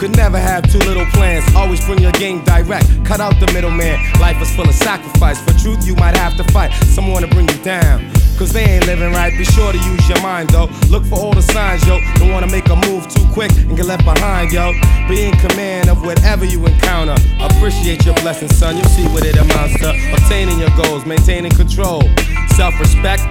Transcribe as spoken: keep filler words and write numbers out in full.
could never have too little plans. Always bring your game direct, cut out the middleman. Life is full of sacrifice. For truth, you might have to fight someone to bring you down. Cause they ain't living right, be sure to use your mind though. Look for all the signs, yo. Don't wanna make a move too quick and get left behind, yo. Be in command of whatever you encounter. Appreciate your blessings, son, you'll see what it amounts to. Obtaining your goals, maintaining control, self-respect,